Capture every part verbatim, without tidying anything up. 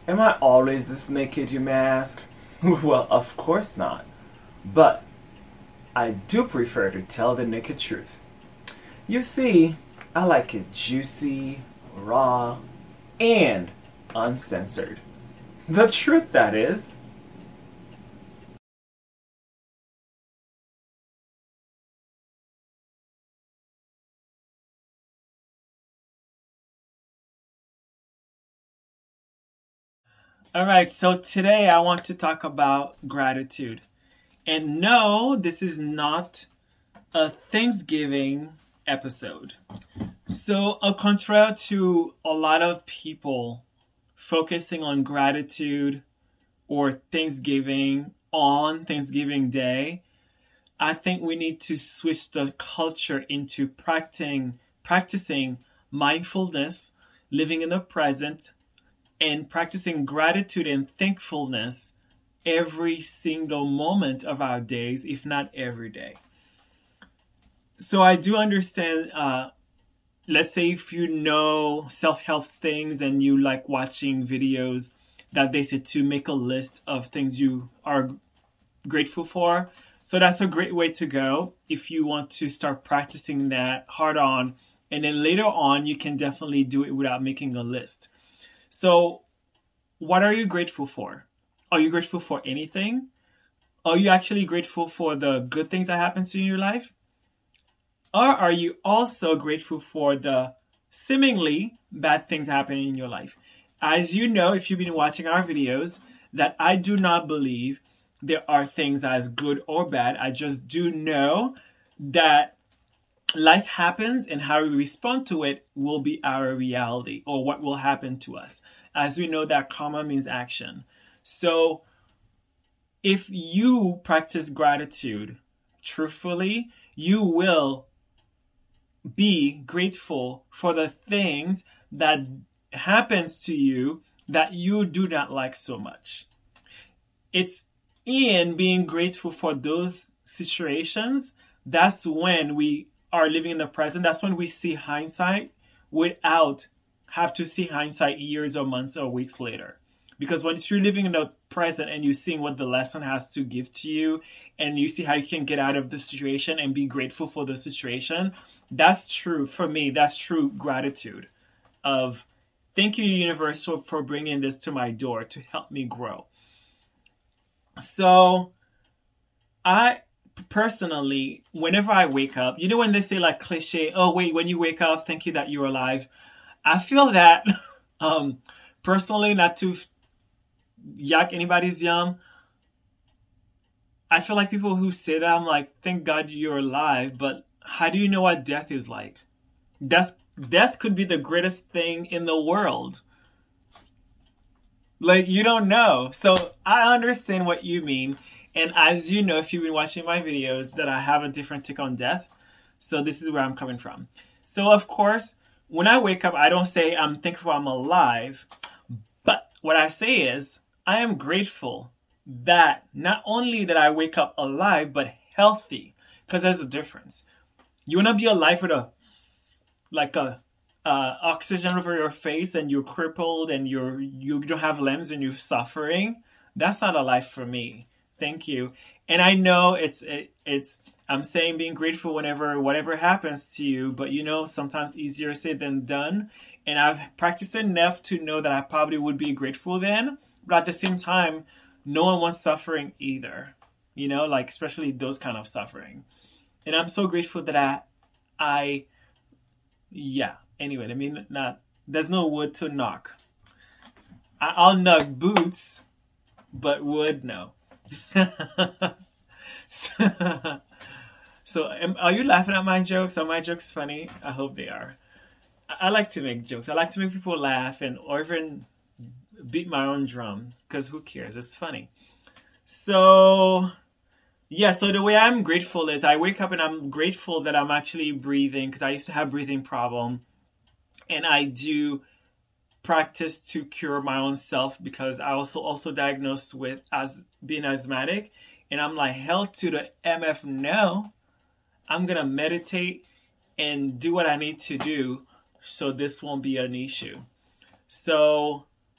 Am I always this naked, you may ask? Well, of course not. But I do prefer to tell the naked truth. You see, I like it juicy, raw, and uncensored. The truth, that is. All right, so today I want to talk about gratitude. And no, this is not a Thanksgiving episode. So, a contrary to a lot of people focusing on gratitude or Thanksgiving on Thanksgiving Day, I think we need to switch the culture into practicing practicing mindfulness, living in the present, and practicing gratitude and thankfulness every single moment of our days, if not every day. So I do understand, uh, let's say if you know self-help things and you like watching videos that they say to make a list of things you are grateful for. So that's a great way to go if you want to start practicing that hard on. And then later on, you can definitely do it without making a list. So, what are you grateful for? Are you grateful for anything? Are you actually grateful for the good things that happen to you in your life? Or are you also grateful for the seemingly bad things happening in your life? As you know, if you've been watching our videos, that I do not believe there are things as good or bad. I just do know that life happens and how we respond to it will be our reality or what will happen to us. As we know that karma means action. So if you practice gratitude truthfully, you will be grateful for the things that happens to you that you do not like so much. It's in being grateful for those situations, that's when we are living in the present. That's when we see hindsight without have to see hindsight years or months or weeks later. Because when you're living in the present and you're seeing what the lesson has to give to you and you see how you can get out of the situation and be grateful for the situation, that's true for me. That's true gratitude of thank you, universe, for bringing this to my door to help me grow. So I personally, whenever I wake up, you know when they say like cliche, oh wait, when you wake up, thank you that you're alive. I feel that um, personally, not to yak anybody's yum, I feel like people who say that, I'm like, thank God you're alive, but how do you know what death is like? That's, death could be the greatest thing in the world. Like, you don't know. So I understand what you mean. And as you know, if you've been watching my videos, that I have a different take on death. So this is where I'm coming from. So of course, when I wake up, I don't say I'm thankful I'm alive. But what I say is, I am grateful that not only that I wake up alive, but healthy. Because there's a difference. You want to be alive with a, like a, uh, oxygen over your face and you're crippled and you're, you don't have limbs and you're suffering. That's not a life for me. Thank you. And I know it's, it, it's, I'm saying being grateful whenever, whatever happens to you, but you know, sometimes easier said than done. And I've practiced enough to know that I probably would be grateful then, but at the same time, no one wants suffering either. You know, like especially those kind of suffering. And I'm so grateful that I, I, yeah. Anyway, I mean, not, there's no wood to knock. I, I'll knock boots, but wood, no. so, so am, are you laughing at my jokes? Are my jokes funny? I hope they are. I, I like to make jokes. I like to make people laugh and or even beat my own drums because who cares? It's funny. So yeah, so the way I'm grateful is I wake up and I'm grateful that I'm actually breathing because I used to have breathing problem, and I do practice to cure my own self because I also also diagnosed with as being asthmatic, and I'm like, hell to the M F no. I'm gonna meditate and do what I need to do so this won't be an issue. So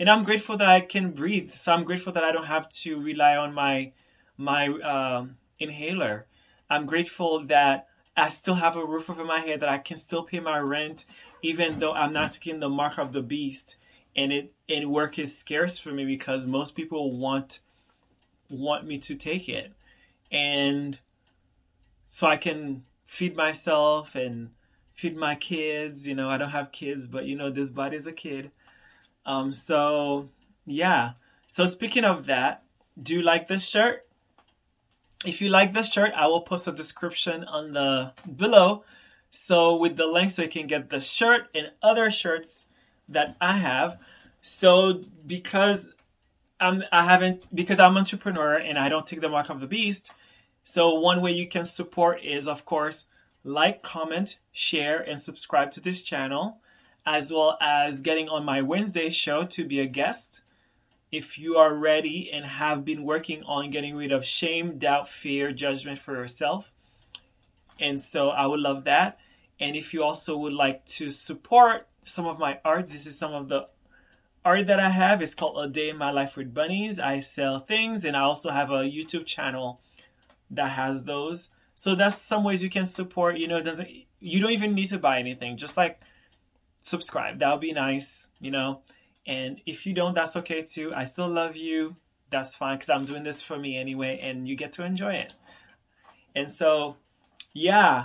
And I'm grateful that I can breathe. So I'm grateful that I don't have to rely on my my um, inhaler. I'm grateful that I still have a roof over my head, that I can still pay my rent, even though I'm not taking the mark of the beast. And it and work is scarce for me because most people want want me to take it. And so I can feed myself and feed my kids. You know, I don't have kids, but you know, this body's a kid. Um, so yeah. So speaking of that, do you like this shirt? If you like this shirt, I will post a description on the below. So with the link, so you can get the shirt and other shirts that I have. So because I'm I haven't because I'm an entrepreneur and I don't take the mark of the beast. So one way you can support is, of course, like, comment, share, and subscribe to this channel, as well as getting on my Wednesday show to be a guest. If you are ready and have been working on getting rid of shame, doubt, fear, judgment for yourself. And so I would love that. And if you also would like to support some of my art, this is some of the art that I have. It's called A Day in My Life with Bunnies. I sell things, and I also have a YouTube channel that has those. So that's some ways you can support. You know, it doesn't you don't even need to buy anything. Just like subscribe. That would be nice, you know. And if you don't, that's okay too. I still love you. That's fine, because I'm doing this for me anyway, and you get to enjoy it. And so, yeah.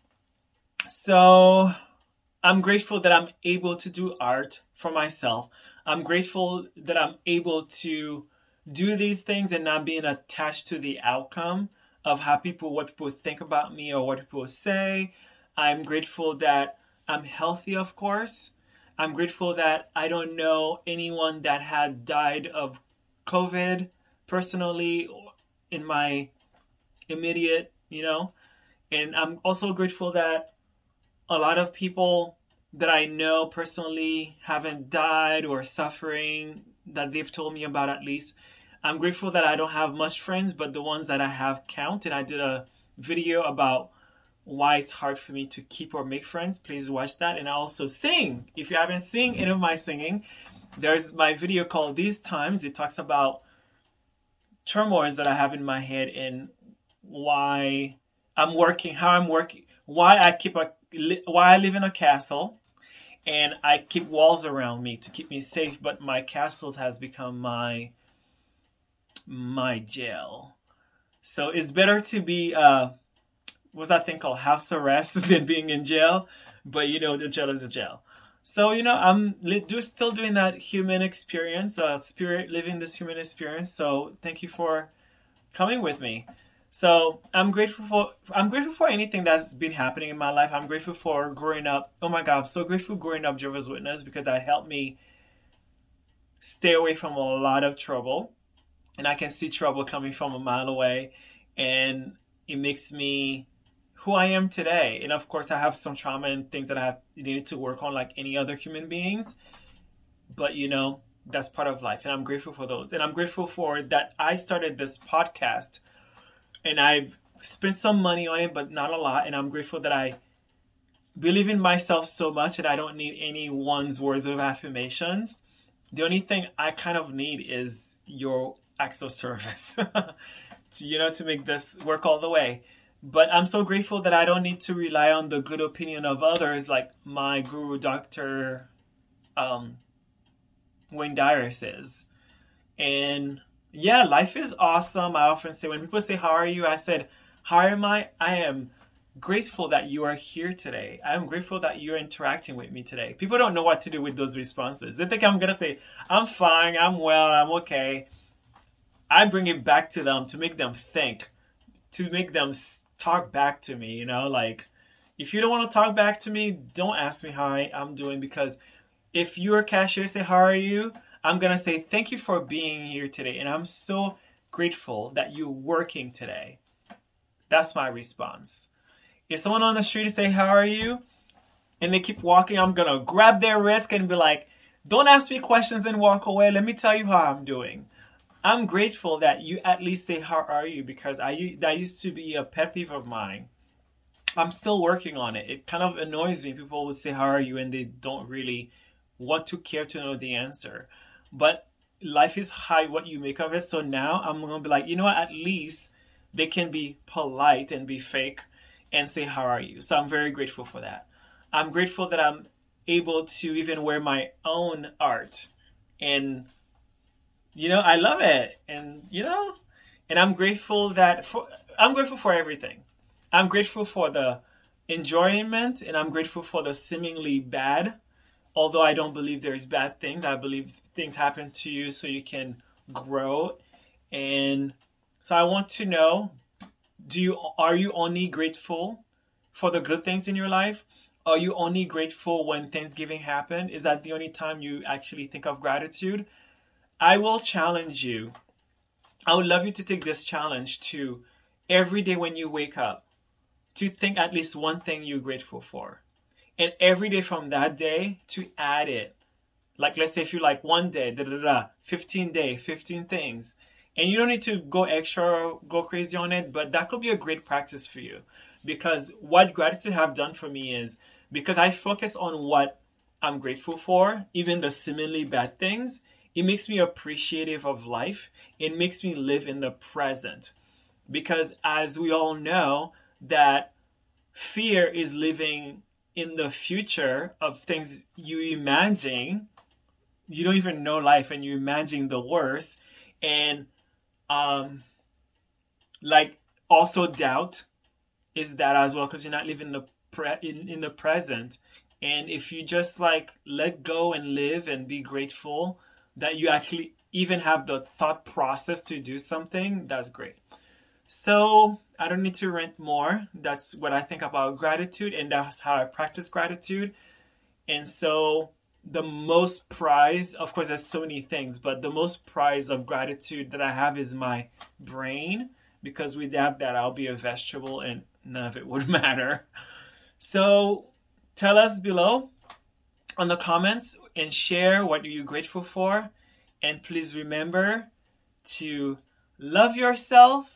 So I'm grateful that I'm able to do art for myself. I'm grateful that I'm able to do these things and not being attached to the outcome of how people, what people think about me or what people say. I'm grateful that I'm healthy, of course. I'm grateful that I don't know anyone that had died of COVID personally in my immediate, you know. And I'm also grateful that a lot of people that I know personally haven't died or suffering, that they've told me about at least. I'm grateful that I don't have much friends, but the ones that I have count. And I did a video about why it's hard for me to keep or make friends. Please watch that. And I also sing. If you haven't seen any of my singing, there's my video called These Times. It talks about turmoils that I have in my head and why I'm working, how I'm working, why I keep a, why I live in a castle and I keep walls around me to keep me safe, but my castle has become my my jail. So it's better to be uh what's that thing called, house arrest, than being in jail. But you know, the jail is a jail. So you know, I'm li- do, still doing that human experience, uh spirit living this human experience. So thank you for coming with me. So I'm grateful for I'm grateful for anything that's been happening in my life. I'm grateful for growing up. Oh my God, I'm so grateful growing up Jehovah's Witness, because that helped me stay away from a lot of trouble. And I can see trouble coming from a mile away. And it makes me who I am today. And of course, I have some trauma and things that I have needed to work on like any other human beings. But, you know, that's part of life. And I'm grateful for those. And I'm grateful for that I started this podcast. And I've spent some money on it, but not a lot. And I'm grateful that I believe in myself so much that I don't need anyone's words of affirmations. The only thing I kind of need is your acts of service, to, you know, to make this work all the way. But I'm so grateful that I don't need to rely on the good opinion of others, like my guru, Doctor Um, Wayne Dyer says. And yeah, life is awesome. I often say, when people say, how are you? I said, how am I? I am grateful that you are here today. I am grateful that you're interacting with me today. People don't know what to do with those responses. They think I'm going to say, I'm fine, I'm well, I'm okay. I bring it back to them to make them think, to make them talk back to me, you know, like, if you don't want to talk back to me, don't ask me how I, I'm doing, because if you're a cashier, say, how are you? I'm going to say, thank you for being here today. And I'm so grateful that you're working today. That's my response. If someone on the street say, how are you? And they keep walking, I'm going to grab their wrist and be like, don't ask me questions and walk away. Let me tell you how I'm doing. I'm grateful that you at least say, how are you? Because I that used to be a pet peeve of mine. I'm still working on it. It kind of annoys me. People would say, how are you? And they don't really want to care to know the answer. but life is high what you make of it. So now I'm gonna be like, you know what, at least they can be polite and be fake and say, how are you? So I'm very grateful for that. I'm grateful that I'm able to even wear my own art, and you know, I love it. And you know, and I'm grateful that for I'm grateful for everything. I'm grateful for the enjoyment, and I'm grateful for the seemingly bad. Although I don't believe there's bad things, I believe things happen to you so you can grow. And so I want to know, do you are you only grateful for the good things in your life? Are you only grateful when Thanksgiving happen? Is that the only time you actually think of gratitude? I will challenge you. I would love you to take this challenge to every day when you wake up, to think at least one thing you're grateful for. And every day from that day to add it. Like, let's say if you like one day, da da da, fifteen day, fifteen things. And you don't need to go extra, go crazy on it, but that could be a great practice for you. Because what gratitude have done for me is, because I focus on what I'm grateful for, even the seemingly bad things, it makes me appreciative of life. It makes me live in the present. Because as we all know, that fear is living in the future of things you imagine. You don't even know life and you imagine the worst. And um, like also doubt is that as well, because you're not living the pre- in, in the present. And if you just like let go and live and be grateful that you actually even have the thought process to do something, that's great. So I don't need to rant more. That's what I think about gratitude, and that's how I practice gratitude. And so the most prize, of course, there's so many things, but the most prize of gratitude that I have is my brain, because without that, I'll be a vegetable and none of it would matter. So tell us below on the comments and share what are you grateful for. And please remember to love yourself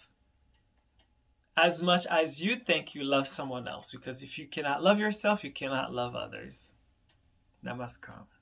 as much as you think you love someone else. Because if you cannot love yourself, you cannot love others. Namaskar.